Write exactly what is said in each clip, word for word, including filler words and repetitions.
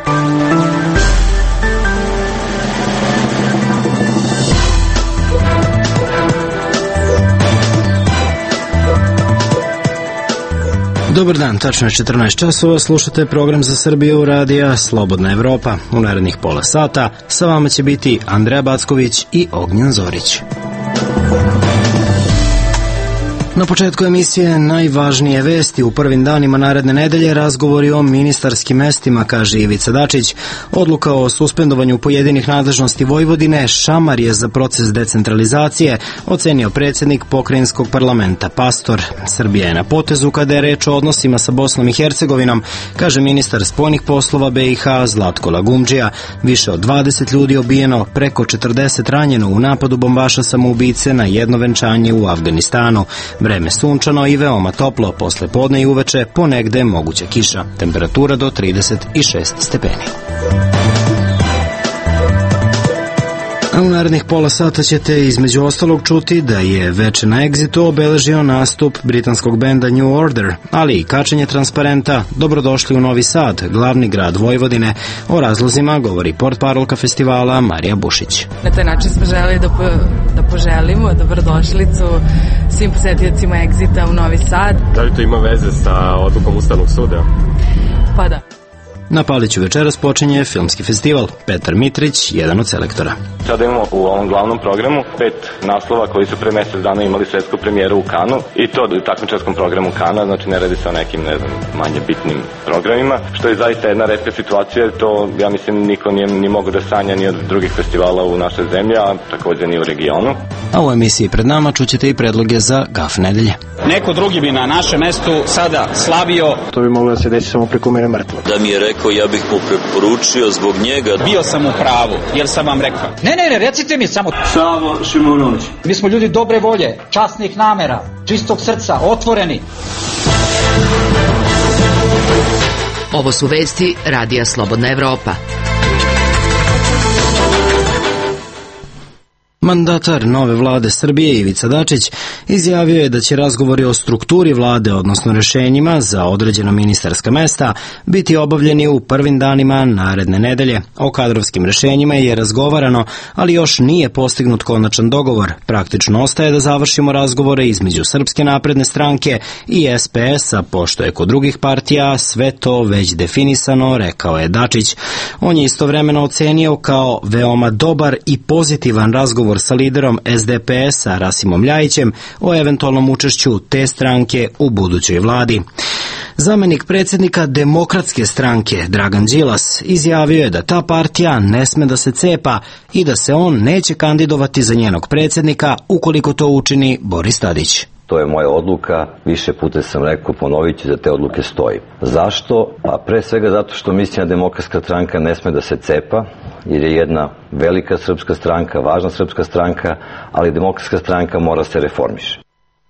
Dobar dan, tačno je četrnaest časova, slušate program za Srbiju radija Slobodna Evropa. U narednih pola sata sa vama će biti Andreja Backović i Ognjen Zorić. Na početku emisije najvažnije vesti u prvim danima naredne nedelje razgovori o ministarskim mestima, kaže Ivica Dačić. Odluka o suspendovanju pojedinih nadležnosti Vojvodine šamar je za proces decentralizacije, ocenio predsjednik pokrajinskog parlamenta Pastor. Srbija je na potezu kada je reč o odnosima sa Bosnom i Hercegovinom, kaže ministar spoljnih poslova B i H Zlatko Lagumdžija. Više od dvadeset ljudi obijeno, preko četrdeset ranjeno u napadu bombaša samoubice na jedno venčanje u Afganistanu. Vreme sunčano i veoma toplo, posle podne i uveče ponegde moguća kiša. Temperatura do trideset šest stepeni. A u narednih pola sata ćete između ostalog čuti da je veče na Exitu obeležio nastup britanskog benda New Order, ali i kačenje transparenta Dobrodošli u Novi Sad, glavni grad Vojvodine. O razlozima govori portparolka festivala Marija Bušić. Na taj način smo želeli da, po, da poželimo dobrodošlicu svim posetiocima Exita u Novi Sad. Da li to ima veze sa odlukom Ustavnog suda? Pa da. Na Paliću večeras počinje filmski festival. Petar Mitrić, jedan od selektora. Sada imamo u ovom glavnom programu pet naslova koji su pre mjesec dana imali svetsku premijeru u Kanu i to u takmičarskom programu Kana, znači ne radi se o nekim, ne znam, manje bitnim programima, što je zaista jedna retka situacija, to ja mislim niko nije ni mogo da sanja ni od drugih festivala u našoj zemlji, a također ni u regionu. A u emisiji pred nama čućete i predloge za Gaf nedelje. Neko drugi bi na našem mestu sada slavio. To bi moglo da se desi samo preko mene mrtvo. Da mi je rekao, ja bih mu preporučio zbog njega. Bio sam u pravu, jer sam vam rekao. Ne, ne, ne, recite mi samo. Savo Šimunović. Mi smo ljudi dobre volje, časnih namera, čistog srca, otvoreni. Ovo su vesti radija Slobodna Evropa. Mandatar nove vlade Srbije Ivica Dačić izjavio je da će razgovori o strukturi vlade, odnosno rešenjima za određena ministarska mesta, biti obavljeni u prvim danima naredne nedelje. O kadrovskim rešenjima je razgovarano, ali još nije postignut konačan dogovor. Praktično ostaje da završimo razgovore između Srpske napredne stranke i S P S-a, pošto je kod drugih partija sve to već definisano, rekao je Dačić. On je istovremeno ocenio kao veoma dobar i pozitivan razgovor sa liderom S D P S-a Rasimom Ljajićem o eventualnom učešću te stranke u budućoj vladi. Zamenik predsjednika Demokratske stranke Dragan Đilas izjavio je da ta partija ne sme da se cepa i da se on neće kandidovati za njenog predsjednika ukoliko to učini Boris Tadić. To je moja odluka, više puta sam rekao, ponovit ću da te odluke stoji. Zašto? Pa pre svega zato što mislim da Demokratska stranka ne sme da se cepa, jer je jedna velika srpska stranka, važna srpska stranka, ali Demokratska stranka mora se reformiše.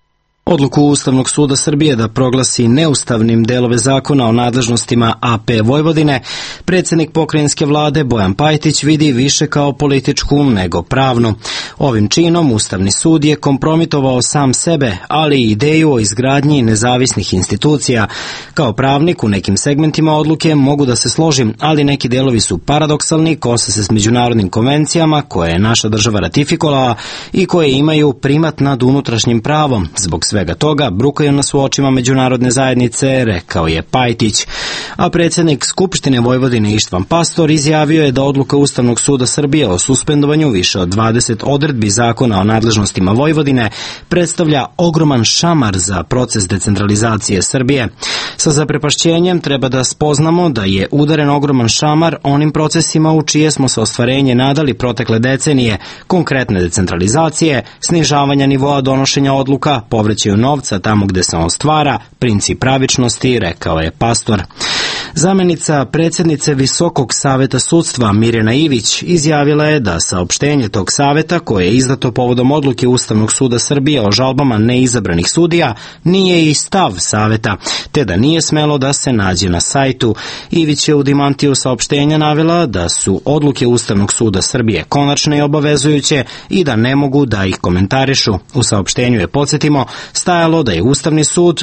Odluku Ustavnog suda Srbije da proglasi neustavnim delove zakona o nadležnostima A P Vojvodine, predsjednik pokrajinske vlade Bojan Pajtić vidi više kao političku nego pravnu. Ovim činom Ustavni sud je kompromitovao sam sebe, ali i ideju o izgradnji nezavisnih institucija. Kao pravnik u nekim segmentima odluke mogu da se složim, ali neki delovi su paradoksalni, kose se s međunarodnim konvencijama koje je naša država ratifikovala i koje imaju primat nad unutrašnjim pravom. Zbog svega toga brukaju nas u očima međunarodne zajednice, rekao je Pajtić. A predsjednik Skupštine Vojvodine Ištvan Pastor izjavio je da odluka Ustavnog suda Srbije o suspendovanju više od dvadeset odredbi zakona o nadležnostima Vojvodine predstavlja ogroman šamar za proces decentralizacije Srbije. Sa zaprepašćenjem treba da spoznamo da je udaren ogroman šamar onim procesima u čije smo se ostvarenje nadali protekle decenije, konkretne decentralizacije, snižavanja nivoa donošenja odluka, povraćaju novca tamo gde se on stvara, princip pravičnosti, rekao je Pastor. Zamenica predsjednice Visokog saveta sudstva Mirjana Ivić izjavila je da saopštenje tog saveta, koje je izdato povodom odluke Ustavnog suda Srbije o žalbama neizabranih sudija, nije i stav saveta, te da nije smelo da se nađe na sajtu. Ivić je u dimantiju saopštenja navela da su odluke Ustavnog suda Srbije konačne i obavezujuće i da ne mogu da ih komentarišu. U saopštenju je, podsjetimo, stajalo da je Ustavni sud odlukom preuzeo nadležnosti Visokog saveta da bira sudije.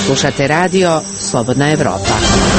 Slušate radio Slobodna Evropa.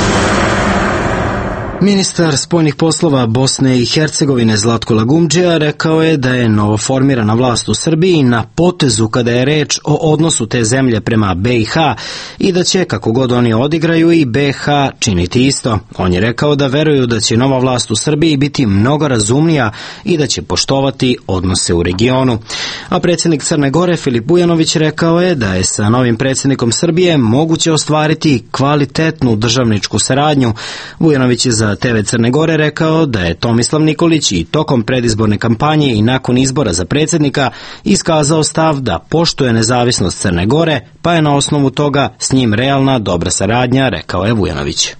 Ministar spoljnih poslova Bosne i Hercegovine Zlatko Lagumdžija rekao je da je novoformirana vlast u Srbiji na potezu kada je reč o odnosu te zemlje prema B i H i da će, kako god oni odigraju, i B i H činiti isto. On je rekao da veruju da će nova vlast u Srbiji biti mnogo razumnija i da će poštovati odnose u regionu. A predsjednik Crne Gore Filip Bujanović rekao je da je sa novim predsjednikom Srbije moguće ostvariti kvalitetnu državničku saradnju. Bujanović je za te ve Crne Gore rekao da je Tomislav Nikolić i tokom predizborne kampanje i nakon izbora za predsjednika iskazao stav da poštuje nezavisnost Crne Gore, pa je na osnovu toga s njim realna dobra saradnja, rekao je Vujanović.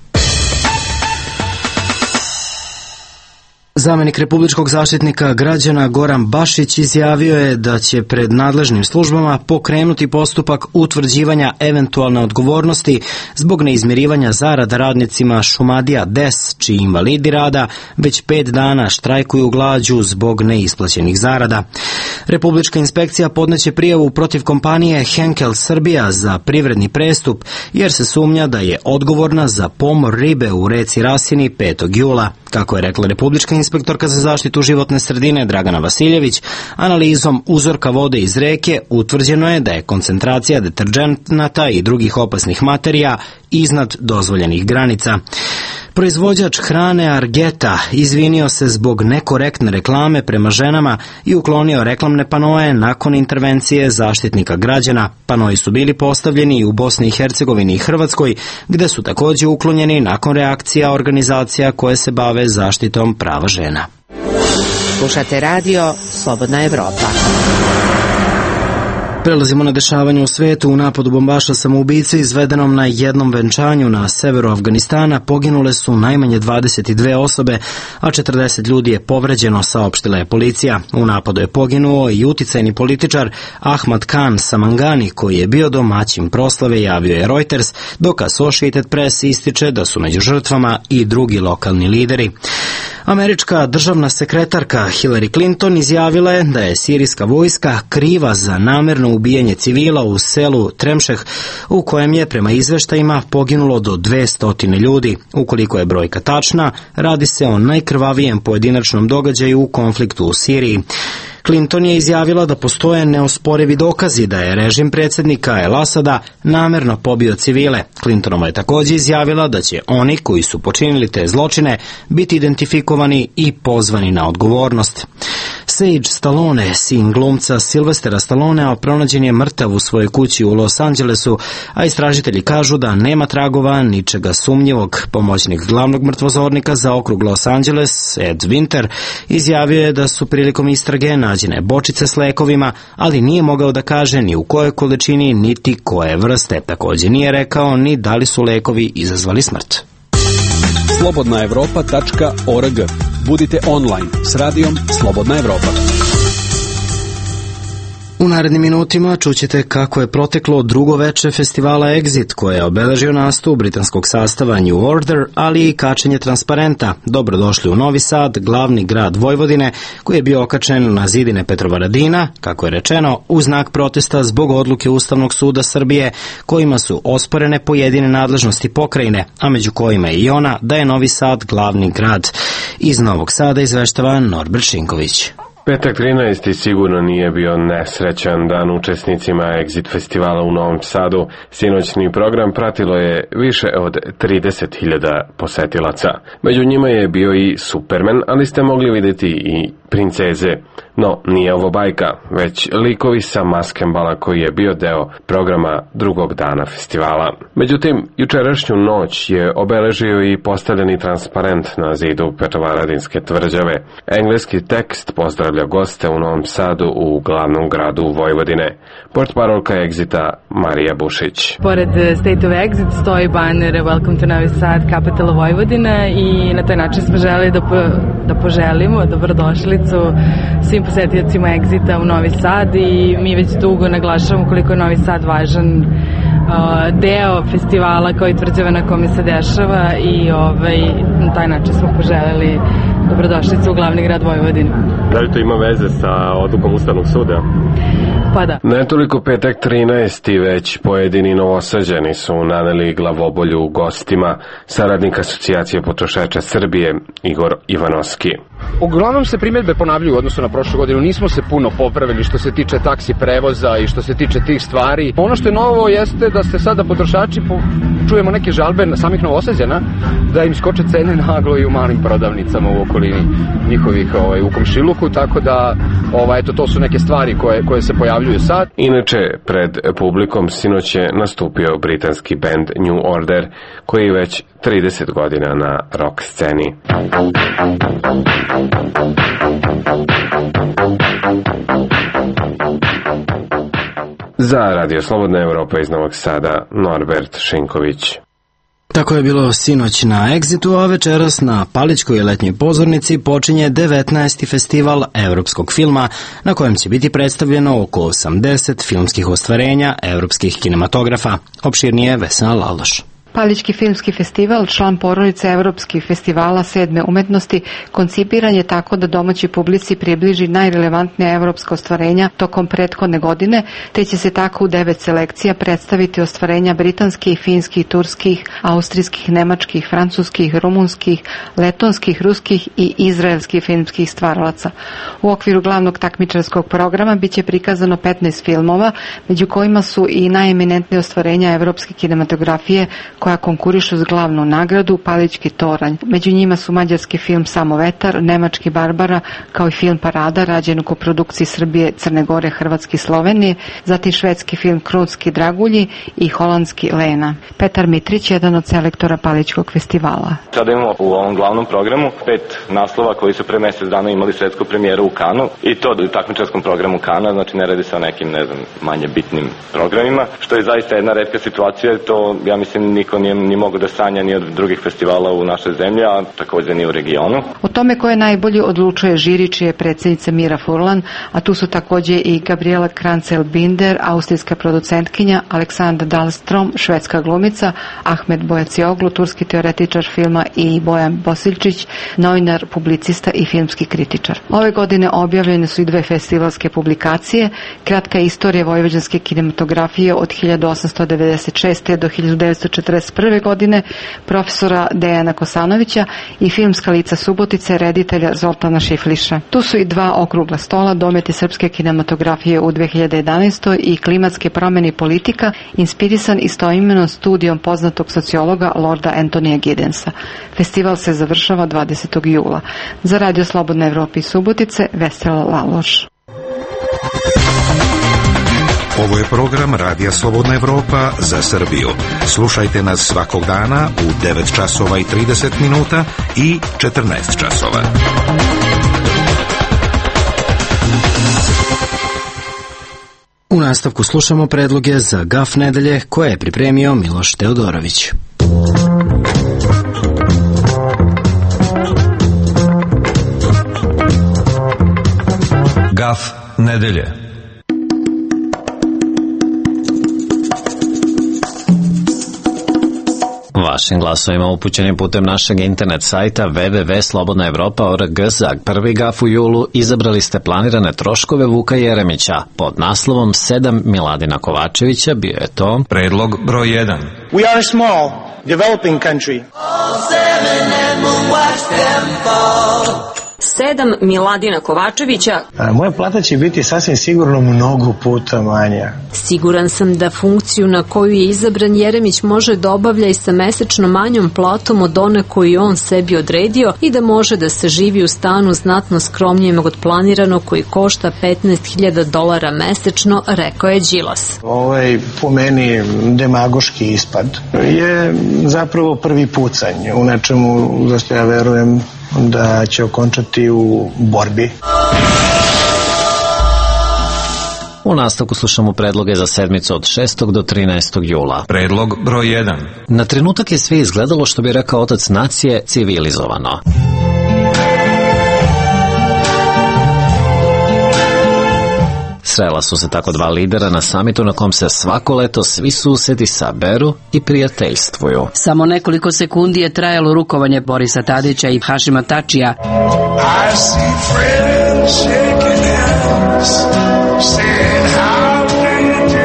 Zamenik republičkog zaštitnika građana Goran Bašić izjavio je da će pred nadležnim službama pokrenuti postupak utvrđivanja eventualne odgovornosti zbog neizmirivanja zarada radnicima Šumadija D E S, čiji invalidi rada već pet dana štrajkuju glađu zbog neisplaćenih zarada. Republička inspekcija podneće prijavu protiv kompanije Henkel Srbija za privredni prestup, jer se sumnja da je odgovorna za pomor ribe u reci Rasini petog jula. Kako je rekla Republička inspektorka za zaštitu životne sredine Dragana Vasiljević, analizom uzorka vode iz reke utvrđeno je da je koncentracija deterdženata i drugih opasnih materija iznad dozvoljenih granica. Proizvođač hrane Argeta izvinio se zbog nekorektne reklame prema ženama i uklonio reklamne panoe nakon intervencije zaštitnika građana. Panoi su bili postavljeni i u Bosni i Hercegovini i Hrvatskoj, gde su također uklonjeni nakon reakcija organizacija koje se bave zaštitom prava žena. Slušate radio Slobodna Evropa. Prelazimo na dešavanje u svetu. U napadu bombaša samoubice izvedenom na jednom venčanju na severu Afganistana poginule su najmanje dvadeset dve osobe, a četrdeset ljudi je povređeno, saopštila je policija. U napadu je poginuo i uticajni političar Ahmad Khan Samangani, koji je bio domaćin proslave, javio je Reuters, dok Associated Press ističe da su među žrtvama i drugi lokalni lideri. Američka državna sekretarka Hillary Clinton izjavila je da je sirijska vojska kriva za namerno ubijanje civila u selu Tremšeh, u kojem je prema izveštajima poginulo do dvesta ljudi. Ukoliko je brojka tačna, radi se o najkrvavijem pojedinačnom događaju u konfliktu u Siriji. Clinton je izjavila da postoje neosporivi dokazi da je režim predsjednika El Asada namerno pobio civile. Clintonova je također izjavila da će oni koji su počinili te zločine biti identifikovani i pozvani na odgovornost. Sage Stallone, sin glumca Sylvestera Stallonea, pronađen je mrtav u svojoj kući u Los Angelesu, a istražitelji kažu da nema tragova ničega sumnjivog. Pomoćnik glavnog mrtvozornika za okrug Los Angeles, Ed Winter, izjavio je da su prilikom istrage nađene bočice s lekovima, ali nije mogao da kaže ni u kojoj količini niti koje vrste. Također nije rekao ni da li su lekovi izazvali smrt. slobodna evropa tačka org. Budite online s radijom Slobodna Evropa. U narednim minutima čućete kako je proteklo drugo veče festivala Exit, koje je obeležio nastup britanskog sastava New Order, ali i kačenje transparenta Dobrodošli u Novi Sad, glavni grad Vojvodine, koji je bio okačen na zidine Petrovaradina, kako je rečeno, u znak protesta zbog odluke Ustavnog suda Srbije, kojima su osporene pojedine nadležnosti pokrajine, a među kojima je i ona da je Novi Sad glavni grad. Iz Novog Sada izveštava Norbert Šinković. Petak trinaesti sigurno nije bio nesrećan dan učesnicima Exit festivala u Novom Sadu. Sinoćni program pratilo je više od trideset hiljada posetilaca. Među njima je bio i Superman, ali ste mogli vidjeti i princeze. No, nije ovo bajka, već likovi sa Maskembala koji je bio deo programa drugog dana festivala. Međutim, jučerašnju noć je obeležio i postavljeni transparent na zidu Petrovaradinske tvrđave. Engleski tekst pozdravlja goste u Novom Sadu u glavnom gradu Vojvodine. Portparolka Exita Marija Bušić. Pored State of Exit stoji baner Welcome to Novi Sad, capital Vojvodina, i na taj način smo želeli da, po, da poželimo dobrodošlicu svim posetiocima Exita u Novi Sad, i mi već dugo naglašavamo koliko je Novi Sad važan uh, deo festivala kao i tvrđava na kome se dešava, i ovaj, na taj način smo poželeli dobrodošlicu u glavni grad Vojvodine. Da li to ima veze sa odlukom Ustavnog suda? Pa da. Ne toliko petak trinaesti, već pojedini Novosađani su naneli glavobolju gostima, saradnik Asocijacije potrošača Srbije Igor Ivanovski. Uglavnom se primjedbe ponavljaju u odnosu na prošlu godinu. Nismo se puno popravili što se tiče taksi prevoza i što se tiče tih stvari. Ono što je novo jeste da se sada potrošači po... čujemo neke žalbe na samih Novosađana da im skoče cene naglo i u malim prodavnicama u okolini njihovih ovaj, u komšiluku, tako da ovaj, eto, to su neke stvari koje, koje se pojavljuju sad. Inače, pred publikom sinoć je nastupio britanski bend New Order, koji je već trideset godina na rock sceni. Za Radio Slobodna Evropa iz Novog Sada, Norbert Šinković. Tako je bilo sinoć na Exitu, a večeras na Palićkoj letnjoj pozornici počinje devetnaesti festival evropskog filma, na kojem će biti predstavljeno oko osamdeset filmskih ostvarenja evropskih kinematografa. Opširnije Vesna Laloš. Palićki filmski festival, član porodice evropskih festivala sedme umetnosti, koncipiran je tako da domaći publici približi najrelevantnija evropska ostvarenja tokom prethodne godine, te će se tako u devet selekcija predstaviti ostvarenja britanskih, finskih, turskih, austrijskih, nemačkih, francuskih, rumunskih, letonskih, ruskih i izraelskih filmskih stvaralaca. U okviru glavnog takmičarskog programa biće prikazano petnaest filmova, među kojima su i najeminentnije ostvarenja evropske kinematografije koja konkurišu s glavnu nagradu Palićki toranj. Među njima su mađarski film Samo vetar, nemački Barbara, kao i film Parada, rađen u koprodukciji Srbije, Crne Gore, Hrvatske i Slovenije, zatim švedski film Krunski dragulji i holandski Lena. Petar Mitrić, jedan od selektora Palićkog festivala. Sada imamo u ovom glavnom programu pet naslova koji su pre mesec dana imali svetsku premijeru u Kanu, i to u takmičarskom programu Kana, znači ne radi se o nekim, ne znam, manje bitnim programima, što je zaista jedna retka situacija, to ja mislim niko nije ni mogu da sanja ni od drugih festivala u našoj zemlji, a također ni u regionu. O tome ko je najbolji odlučuje žiri, čija je predsjednica Mira Furlan, a tu su također i Gabriela Krancel-Binder, austrijska producentkinja, Aleksandra Dahlstrom, švedska glumica, Ahmet Bojacioglu, turski teoretičar filma, i Bojan Bosiljčić, novinar, publicista i filmski kritičar. Ove godine objavljene su i dve festivalske publikacije: Kratka istorija vojvođanske kinematografije od hiljadu osamsto devedeset šeste. do hiljadu devetsto četrdeset prve. godine profesora Dejana Kosanovića i Filmska lica Subotice reditelja Zoltana Šifliša. Tu su i dva okrugla stola, dometi srpske kinematografije u dve hiljade jedanaestoj. i Klimatske promjene i politika, inspirisan istoimenom studijom poznatog sociologa Lorda Antonija Giddensa. Festival se završava dvadesetog jula. Za Radio Slobodna Evropa iz Subotice, Vesela Laloš. Ovo je program Radija Slobodna Evropa za Srbiju. Slušajte nas svakog dana u devet časova i trideset minuta i četrnaest časova. U nastavku slušamo predloge za Gaf nedelje koje je pripremio Miloš Teodorović. Gaf nedelje. Vašim glasovima upućenim putem našeg internet sajta w w w tačka slobodna evropa tačka org za prvi gaf u julu izabrali ste planirane troškove Vuka Jeremića. Pod naslovom sedam Miladina Kovačevića bio je to predlog broj jedan. We are a small, developing country. All seven and we'll watch them fall. sedam Miladina Kovačevića. A moja plata će biti sasvim sigurno mnogo puta manja. Siguran sam da funkciju na koju je izabran Jeremić može da obavlja i sa mesečno manjom platom od one koju on sebi odredio i da može da se živi u stanu znatno skromnijem od planiranog koji košta petnaest hiljada dolara mesečno, rekao je Đilas. Ovaj, po meni, demagoški ispad je zapravo prvi pucanj u nečemu za što ja verujem da će okončati u borbi. U nastavku slušamo predloge za sedmicu od šestog do trinaestog jula. Predlog broj jedan. Na trenutak je sve izgledalo, što bi rekao otac nacije, civilizovano. Srela su se tako dva lidera na samitu na kom se svako leto svi susedi saberu i prijateljstvuju. Samo nekoliko sekundi je trajalo rukovanje Borisa Tadića i Hašima Tačija. I see friends shaking hands, saying how do you do?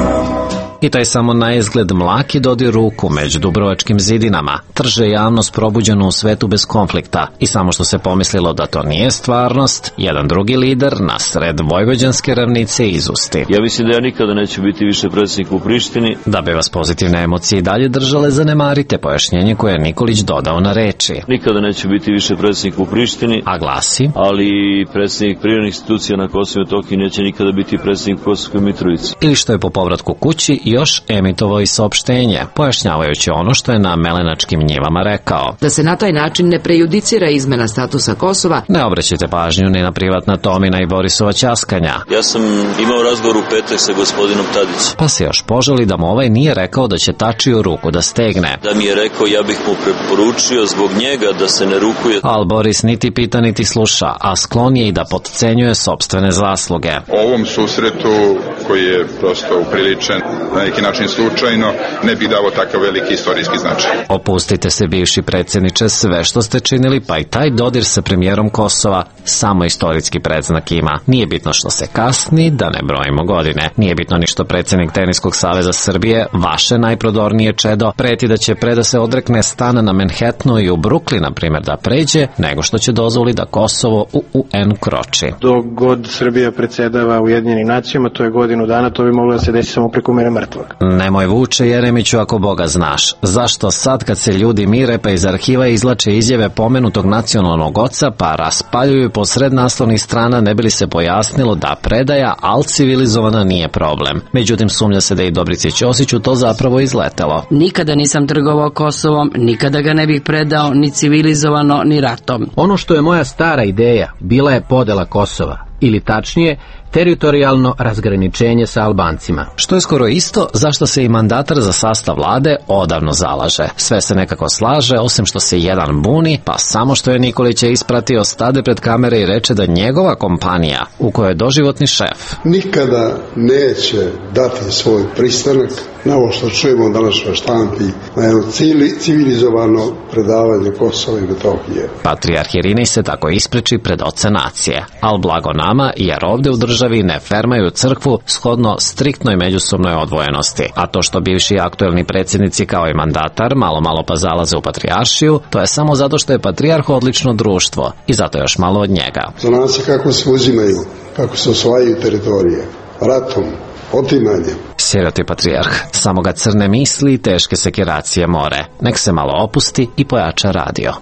I taj samo na izgled mlaki dodir ruku među dubrovačkim zidinama trže javnost probuđenu u svetu bez konflikta i samo što se pomislilo da to nije stvarnost, jedan drugi lider na sred vojvođanske ravnice izusti. Ja mislim da ja nikada neću biti više predsjednik u Prištini. Da bi vas pozitivne emocije i dalje držale, zanemarite pojašnjenje koje je Nikolić dodao na reči. Nikada neću biti više predsjednik u Prištini, a glasi, ali predsjednik privremenih institucija na Kosovu i Metohiji neće nikada biti predsjednik Kosovskoj Mitrovici. Ili što je po povratku kući još emitovao i saopštenje, pojašnjavajući ono što je na Melenačkim njivama rekao. Da se na taj način ne prejudicira izmena statusa Kosova. Ne obraćajte pažnju ni na privatna Tomina i Borisova ćaskanja. Ja sam imao razgovor u petak sa gospodinom Tadićem. Pa se još požali da mu ovaj nije rekao da će Tačiju ruku da stegne. Da mi je rekao, ja bih mu preporučio zbog njega da se ne rukuje. Al Boris niti pita niti sluša, a sklon je i da potcenjuje sopstvene zasluge. Ovom susretu koji je prosto upriličen na neki način slučajno, ne bih dao takav veliki istorijski značaj. Opustite se, bivši predsjedniče, sve što ste činili, pa i taj dodir sa premijerom Kosova, samo istorijski predznak ima. Nije bitno što se kasni, da ne brojimo godine. Nije bitno ni što predsjednik Teniskog saveza Srbije, vaše najprodornije čedo, preti da će pre da se odrekne stana na Manhattanu i u Brooklyn, na primjer, da pređe, nego što će dozvoli da Kosovo u U N kroči. Dok god Srbija predsjedava Ujedinjenim nacijama, to je godinu dana, to bi moglo da se desi samo preko mene mrtvog. Nemoj Vuče Jeremiću ako Boga znaš. Zašto sad kad se ljudi mire pa iz arhiva izlače izjave pomenutog nacionalnog oca pa raspaljuju posred naslovnih strana ne bi li se pojasnilo da predaja al civilizovana nije problem. Međutim, sumnja se da i Dobrici Ćosiću to zapravo izletelo. Nikada nisam trgovao Kosovom, nikada ga ne bih predao ni civilizovano ni ratom. Ono što je moja stara ideja bila je podela Kosova, ili tačnije, teritorijalno razgraničenje sa Albancima. Što je skoro isto zašto se i mandatar za sastav vlade odavno zalaže. Sve se nekako slaže, osim što se jedan buni, pa samo što je Nikolića ispratio stade pred kamere i reče da njegova kompanija, u kojoj je doživotni šef, nikada neće dati svoj pristanak na ovo što čujemo danas na štampi, na jedno civilizovano predavanje Kosova i Metohije. Patrijarh Irinej se tako ispreči pred oca nacije, al blago nama, jer ovde u državi ne fermaju crkvu shodno striktnoj međusobnoj odvojenosti. A to što bivši aktuelni predsjednici kao i mandatar malo malo pa zalaze u patrijaršiju, to je samo zato što je patrijarh odlično društvo i zato još malo od njega. Za nas je kako se uzimaju, kako se osvajaju teritorije, ratom, otimanjem. Siroti patrijarh, samo ga crne misli i teške sekiracije more. Nek se malo opusti i pojača radio.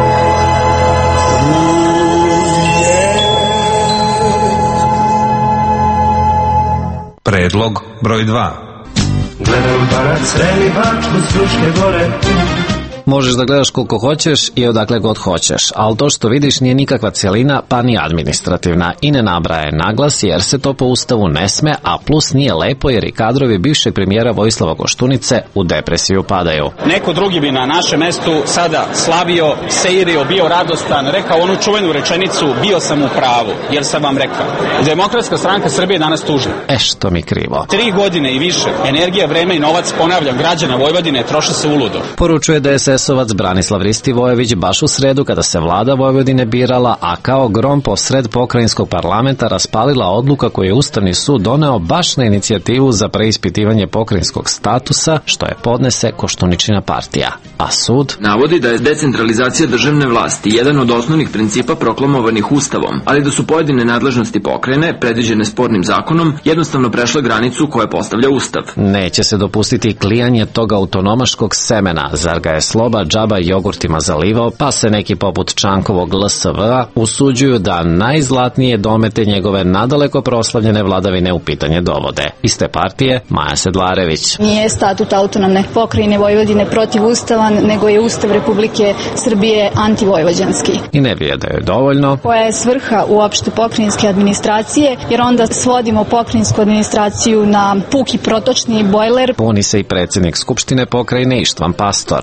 Predlog broj dva. Gledam parad Sreli, Bačku, Fruške gore. Možeš da gledaš koliko hoćeš i odakle god hoćeš, ali to što vidiš nije nikakva cijelina, pa ni administrativna i ne nabraje naglas jer se to po ustavu ne sme, a plus nije lepo jer i kadrovi bivšeg premijera Vojislava Koštunice u depresiju padaju. Neko drugi bi na našem mestu sada slavio, seirio, bio radostan, rekao onu čuvenu rečenicu, bio sam u pravu, jer sam vam rekao. Demokratska stranka Srbije je danas tužna. E što mi krivo. Tri godine i više, energija, vreme i novac, ponavljam, građana Vojvodine troše se uludo. Poručuje da je es es ovac Branislav Ristivojević baš u sredu kada se vlada Vojvodine birala, a kao grom posred pokrajinskog parlamenta raspalila odluka koju je Ustavni sud doneo baš na inicijativu za preispitivanje pokrajinskog statusa, što je podnese Koštuničina partija. A sud navodi da je decentralizacija državne vlasti jedan od osnovnih principa proklamovanih Ustavom, ali da su pojedine nadležnosti pokrajine, predviđene spornim zakonom, jednostavno prešle granicu koje postavlja Ustav. Neće se dopustiti klijanje tog autonomaškog semena, zar ga je Sloba džaba jogurtima zalivao, pa se neki poput Čankovog el es ve-a usuđuju da najzlatnije domete njegove nadaleko proslavljene vladavine u pitanje dovode. Iz te partije Maja Sedlarević. Nije statut autonomne pokrajine Vojvodine protivustavan, nego je Ustav Republike Srbije antivojvođanski. I ne vije da je dovoljno. Koja je svrha uopšte pokrajinske administracije, jer onda svodimo pokrajinsku administraciju na puki protočni bojler. Puni se i predsjednik Skupštine pokrajine Ištvan Pastor. Da je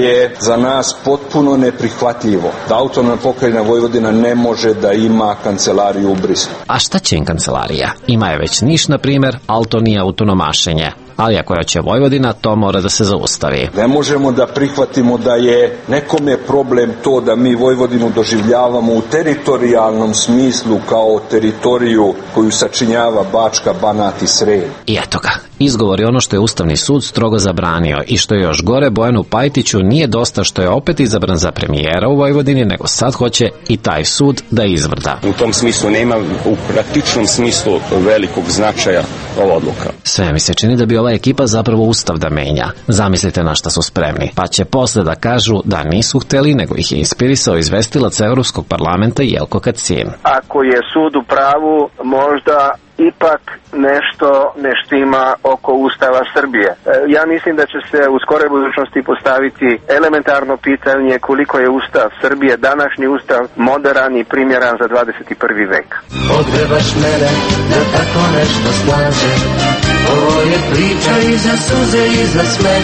je za nas potpuno neprihvatljivo da autonomna pokrajina Vojvodina ne može da ima kancelariju u Briselu. A šta će im kancelarija? Ima je već Niš, na primjer, ali to nije autonomašenje. Ali ako je će Vojvodina, to mora da se zaustavi. Ne možemo da prihvatimo da je nekome problem to da mi Vojvodinu doživljavamo u teritorijalnom smislu kao teritoriju koju sačinjava Bačka, Banat i Srem. I eto ga, izgovor je ono što je Ustavni sud strogo zabranio i što je još gore, Bojanu Pajtiću nije dosta što je opet izabran za premijera u Vojvodini, nego sad hoće i taj sud da izvrda. U tom smislu nema u praktičnom smislu velikog značaja ova odluka. Sve mi se čini da bi ova ekipa zapravo ustav da menja. Zamislite na šta su spremni. Pa će posle da kažu da nisu hteli, nego ih je inspirisao izvestilac Evropskog parlamenta Jelko Kacin. Ako je sud u pravu, možda ipak nešto ne štima oko Ustava Srbije. Ja mislim da će se u skoroj budućnosti postaviti elementarno pitanje koliko je Ustav Srbije, današnji Ustav, moderan i primjeran za dvadeset prvi vek. Odgrebaš mene da tako nešto slaže, ovo je priča i za suze i za smeh.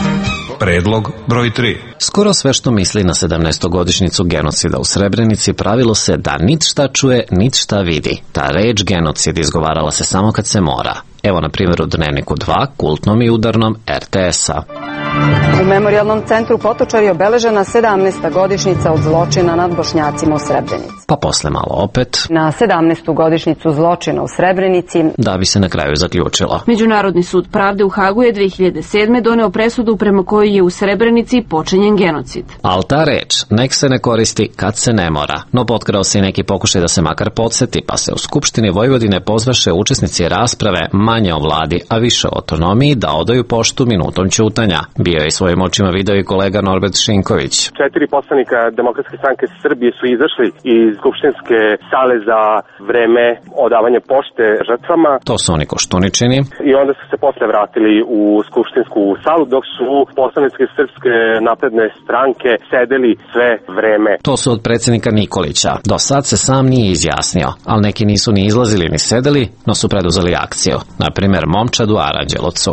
Predlog broj tri. Skoro sve što misli na sedamnaestogodišnjicu genocida u Srebrenici pravilo se da nit šta čuje, nit šta vidi. Ta reč genocid izgovarala se samo kad se mora. Evo na primjer u Dnevniku dva, kultnom i udarnom er te es-a. U Memorijalnom centru Potočar je obeležena sedamnaesta godišnjica od zločina nad Bošnjacima u Srebrenici. Pa posle malo opet. Na sedamnaestu godišnjicu zločina u Srebrenici. Da bi se na kraju zaključilo. Međunarodni sud pravde u Hagu je dve hiljade sedme doneo presudu prema kojoj je u Srebrenici počinjen genocid. Al ta reč nek se ne koristi kad se ne mora. No potkrao se i neki pokušaj da se makar podsjeti, pa se u Skupštini Vojvodine pozvaše učesnici rasprave manje o vladi, a više o autonomiji da odaju poštu minutom ćutanja. Bio je i svojim očima video i kolega Norbert Šinković. Četiri poslanika Demokratske stranke Srbije su izašli iz skupštinske sale za vreme odavanja pošte žrtvama. To su oni Koštuničini. I onda su se posle vratili u skupštinsku salu, dok su poslanici Srpske napredne stranke sedeli sve vreme. To su od predsjednika Nikolića. Do sad se sam nije izjasnio, ali neki nisu ni izlazili ni sedeli, no su preduzeli akciju. Na primjer, momčad u Aranđelovcu.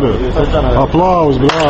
Aplauz, bravo!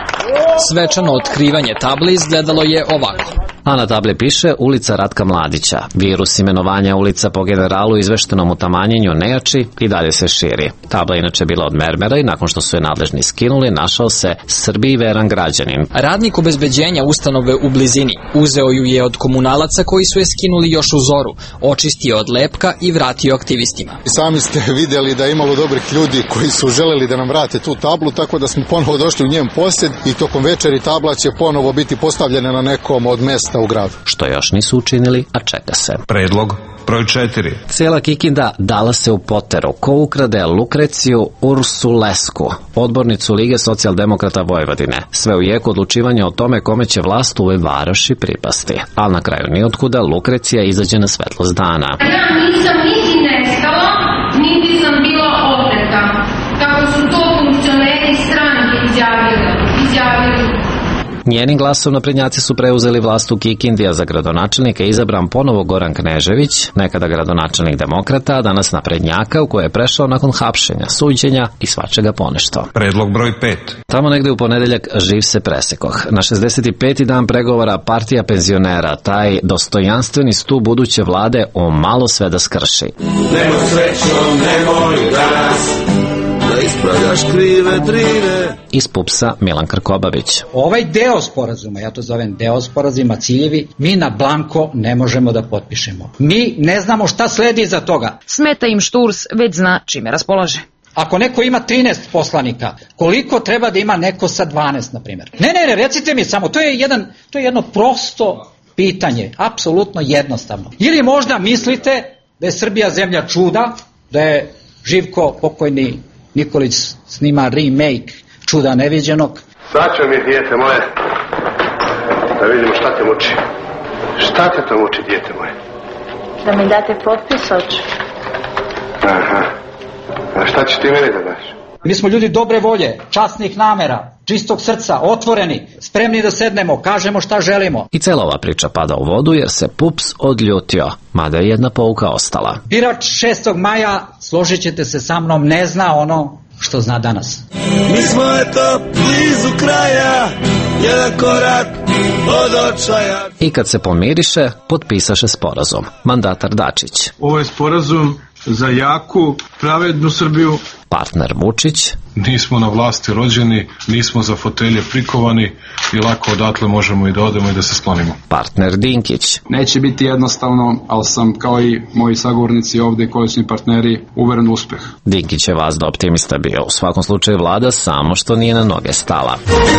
Svečano otkrivanje table izgledalo je ovako. A na tabli piše ulica Ratka Mladića. Virus imenovanja ulica po generalu izveštenom utamanjenju nejači i dalje se širi. Tabla inače bila od mermera i nakon što su je nadležni skinuli, našao se Srbiji veran građanin. Radnik obezbeđenja ustanove u blizini uzeo ju je od komunalaca koji su je skinuli još u zoru, očistio od lepka i vratio aktivistima. Sami ste vidjeli da je imalo dobrih ljudi koji su želeli da nam vrate tu tablu, tako da smo ponovo došli u njen posjed i tokom večeri tabla će ponovo biti postavljena na nekom od mesta u gradu. Što još nisu učinili, a čeka se. Predlog broj četiri. Cijela Kikinda dala se u poteru. Ko ukrade Lukreciju Ursulesku, odbornicu Lige socijaldemokrata Vojvodine. Sve u jeku odlučivanja o tome kome će vlast u ovoj varoši pripasti. Ali na kraju nijotkuda Lukrecija izađe na svetlost dana. Ja nisam niti nestala, niti sam bila oteta. Kako su to funkcioneri stranke izjavili. izjavili. Njenim glasom naprednjaci su preuzeli vlast u Kikindi, a za gradonačelnika je izabran ponovo Goran Knežević, nekada gradonačelnik demokrata, a danas naprednjaka u koje je prešao nakon hapšenja, suđenja i svačega ponešto. Predlog broj pet. Tamo negde u ponedeljak živ se presekoh. Na šezdeset peti dan pregovora partija penzionera, taj dostojanstveni stup buduće vlade, o malo sve da skrši. Nemoj srećom, nemoj danas, da ispravljaš krive drine. Iz Pupsa Milan Krkobabić. Ovaj deo sporazuma, ja to zovem deo sporazuma, ciljevi, mi na blanko ne možemo da potpišemo. Mi ne znamo šta sledi iza toga. Smeta im Šturs, već zna čime raspolaže. Ako neko ima trinaest poslanika, koliko treba da ima neko sa dvanaest, na primjer? Ne, ne, ne, recite mi samo, to je, jedan, to je jedno prosto pitanje, apsolutno jednostavno. Ili možda mislite da je Srbija zemlja čuda, da je Živko, pokojni Nikolić, snima remake Čuda neviđenog. Sad će mi, dijete moje, da vidimo šta te muči. Šta te to muči, dijete moje? Da mi date potpis, oče. Aha. A šta ćeš ti meni da daš? Mi smo ljudi dobre volje, časnih namera, čistog srca, otvoreni, spremni da sednemo, kažemo šta želimo. I cela ova priča pada u vodu jer se Pups odljutio, mada je jedna pouka ostala. Birač šestog maja, složit ćete se sa mnom, ne zna ono što zna danas. Mi smo eto blizu kraja, jedan korak od očaja. I kad se pomiriše, potpisaše sporazum. Mandatar Dačić. Ovo je sporazum za jaku, pravednu Srbiju. Partner Vučić. Nismo na vlasti rođeni, nismo za fotelje prikovani i lako odatle možemo i da odemo i da se sklonimo. Partner Dinkić. Neće biti jednostavno, ali sam kao i moji sagovornici ovde i koalični partneri uveren u uspeh. Dinkić je vazda optimista bio. U svakom slučaju vlada samo što nije na noge stala.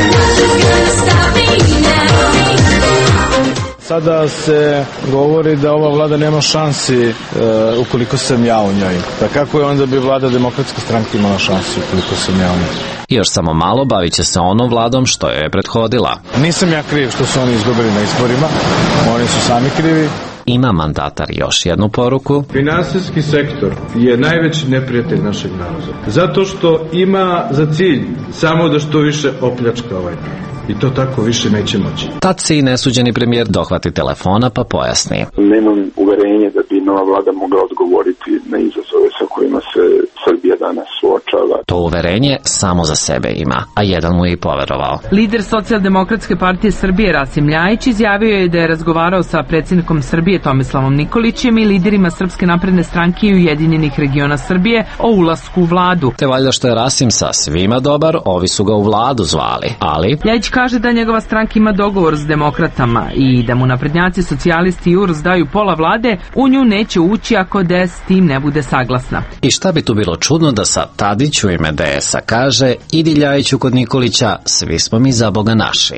Sada se govori da ova vlada nema šansi e, ukoliko sam ja u njoj. Pa kako je onda bi vlada Demokratske stranke imala šansi ukoliko sam ja u njoj? I još samo malo bavit će se onom vladom što joj je prethodila. Nisam ja kriv što su oni izgubili na izborima, oni su sami krivi. Ima mandatar još jednu poruku. Finansijski sektor je najveći neprijatelj našeg naroda. Zato što ima za cilj samo da što više opljačka ovaj narod. I to tako više neće moći. Tad se i nesuđeni premijer dohvati telefona pa pojasni. Nemam uverenje da bi nova vlada mogla odgovoriti na izazove sa kojima se Srbija danas suočava. To uverenje samo za sebe ima, a jedan mu je i poverovao. Lider Socijaldemokratske partije Srbije Rasim Ljajić izjavio je da je razgovarao sa predsjednikom Srbije Tomislavom Nikolićem i liderima Srpske napredne stranke i Ujedinjenih regiona Srbije o ulasku u vladu. Te valjda što je Rasim sa svima dobar, ovi su ga u vladu zvali, ali... Ljajić kaže da njegova stranka ima dogovor s demokratama i da mu naprednjaci, socijalisti i U R S daju pola vlade, u nju neće ući ako D S s tim ne bude saglasna. I šta bi tu bilo čudno da sad Tadić u ime D S-a kaže: idi Ljajiću kod Nikolića, svi smo mi za Boga naši.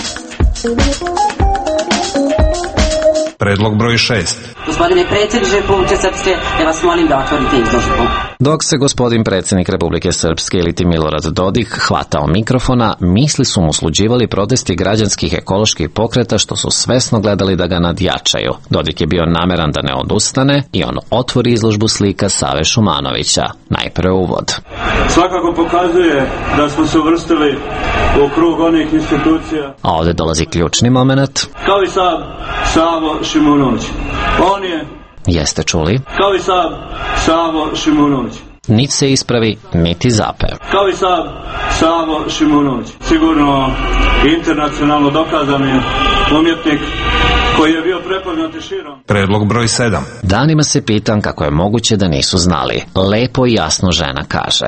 Predlog broj šest. Gospodine predsjedniče Republike Srpske, ja vas molim da otvorite izložbu. Dok se gospodin predsjednik Republike Srpske iliti Milorad Dodik hvatao mikrofona, misli su mu sluđivali protesti građanskih ekoloških pokreta što su svesno gledali da ga nadjačaju. Dodik je bio nameran da ne odustane i on otvori izložbu slika Save Šumanovića. Najprve uvod. Svakako pokazuje da smo se uvrstili u krug onih institucija. A ovdje dolazi ključni moment. Kao i sad Savo Šimunović. On je... Jeste čuli? Kao i sad Savo Šimunović. Niti se ispravi, niti zape. Kao i sad Savo Šimunović. Sigurno internacionalno dokazani umjetnik koji je bio prepoznat i širom. Predlog broj sedam. Danima se pitam kako je moguće da nisu znali. Lepo i jasno žena kaže.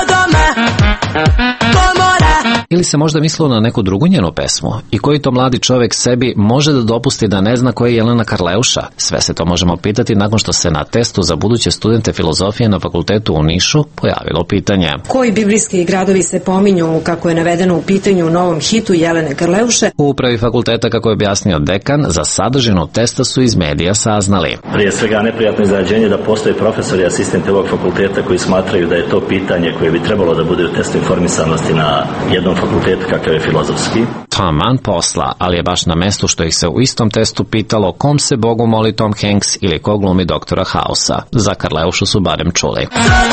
Ili se možda mislilo na neku drugu njenu pesmu? I koji to mladi čovjek sebi može da dopusti da ne zna koji je Jelena Karleuša? Sve se to možemo pitati nakon što se na testu za buduće studente filozofije na fakultetu u Nišu pojavilo pitanje. Koji biblijski gradovi se pominju kako je navedeno u pitanju u novom hitu Jelene Karleuše? U upravi fakulteta, kako je objasnio dekan, za sadržinu testa su iz medija saznali. Prije svega neprijatno iznenađenje da postoje profesori i asistenti ovog fakulteta koji smatraju da je to pitanje koje bi trebalo da bude u testu informisanosti na jednom fakultetu kakav je filozofski. Taman posla, ali je baš na mestu što ih se u istom testu pitalo kom se Bogu moli Tom Hanks ili ko glumi doktora Hausa. Za Karleušu su barem čuli.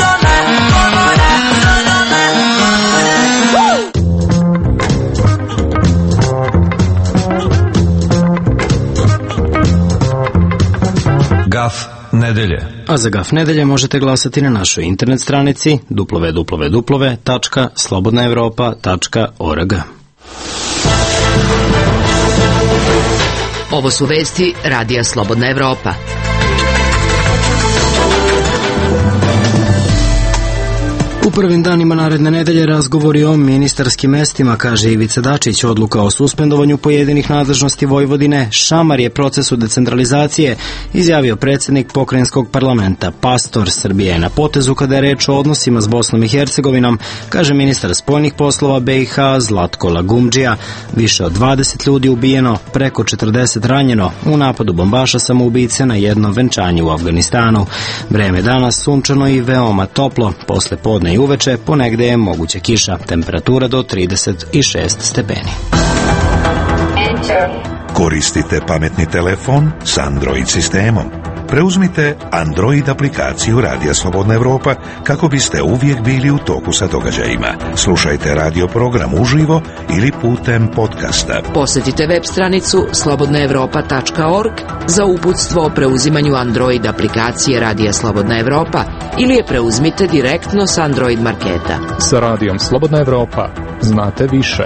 Gaf nedelje. A za Gaf nedelje možete glasati na našoj internet stranici w w w tačka slobodna evropa tačka org. Ovo su vesti Radija Slobodna Evropa. U prvim danima naredne nedelje razgovori o ministarskim mestima, kaže Ivica Dačić. Odluka o suspendovanju pojedinih nadležnosti Vojvodine šamar je procesu decentralizacije, izjavio predsjednik pokrajinskog parlamenta. Pastor Srbije je na potezu kada je reč o odnosima s Bosnom i Hercegovinom, kaže ministar spoljnih poslova B i H Zlatko Lagumdžija. Više od dvadeset ljudi ubijeno, preko četrdeset ranjeno u napadu bombaša samoubice na jedno venčanje u Afganistanu. Vreme danas sunčano i veoma toplo, posle podne i uveče ponegde je moguća kiša, temperatura do trideset šest stepeni. Koristite pametni telefon s Android sistemom. Preuzmite Android aplikaciju Radija Slobodna Evropa kako biste uvijek bili u toku sa događajima. Slušajte radio program uživo ili putem podcasta. Posjetite web stranicu slobodna evropa tačka org za uputstvo o preuzimanju Android aplikacije Radija Slobodna Evropa ili je preuzmite direktno s Android marketa. Sa Radijom Slobodna Evropa znate više.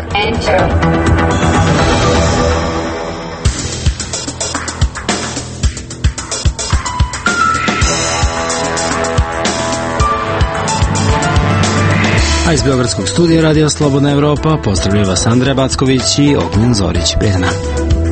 A iz Beogradskog studija Radija Slobodna Evropa pozdravljaju vas Andreja Backović i Ognjen Zorić. Prijatno.